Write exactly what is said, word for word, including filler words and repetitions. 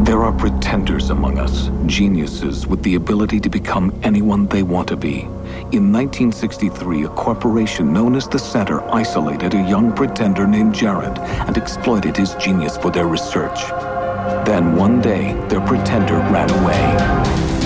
There are pretenders among us, geniuses with the ability to become anyone they want to be. In nineteen sixty-three, a corporation known as the Center isolated a young pretender named Jared and exploited his genius for their research. Then one day, their pretender ran away.